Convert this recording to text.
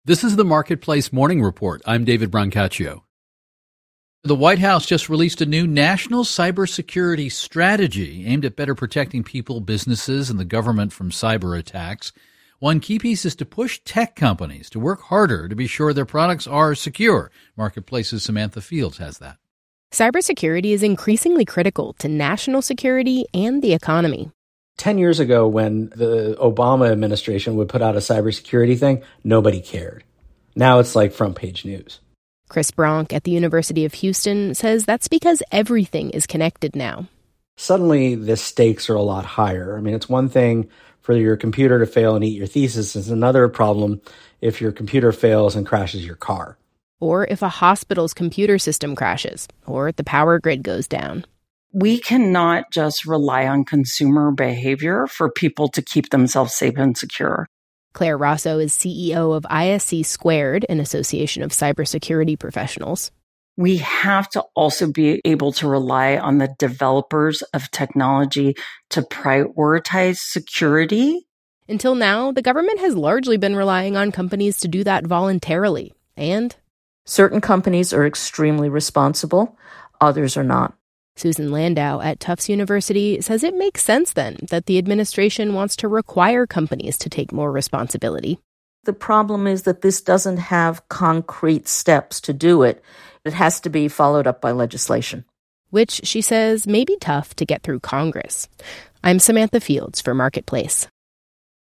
This is the Marketplace Morning Report. I'm David Brancaccio. The White House just released a new national cybersecurity strategy aimed at better protecting people, businesses, and the government from cyber attacks. One key piece is to push tech companies to work harder to be sure their products are secure. Marketplace's Samantha Fields has that. Cybersecurity is increasingly critical to national security and the economy. 10 years ago, when the Obama administration would put out a cybersecurity thing, nobody cared. Now it's like front page news. Chris Bronk at the University of Houston says that's because everything is connected now. Suddenly, the stakes are a lot higher. I mean, it's one thing for your computer to fail and eat your thesis. It's another problem if your computer fails and crashes your car. Or if a hospital's computer system crashes, or the power grid goes down. We cannot just rely on consumer behavior for people to keep themselves safe and secure. Claire Rosso is CEO of ISC Squared, an association of cybersecurity professionals. We have to also be able to rely on the developers of technology to prioritize security. Until now, the government has largely been relying on companies to do that voluntarily. And certain companies are extremely responsible, others are not. Susan Landau at Tufts University says it makes sense then that the administration wants to require companies to take more responsibility. The problem is that this doesn't have concrete steps to do it. It has to be followed up by legislation. Which, she says, may be tough to get through Congress. I'm Samantha Fields for Marketplace.